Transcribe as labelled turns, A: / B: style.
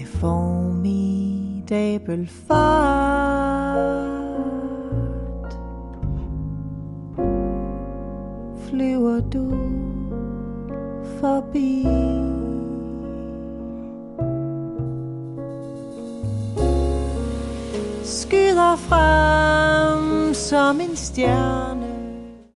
A: Med formidabel fart flyver du forbi. Skyder frem som en stjerne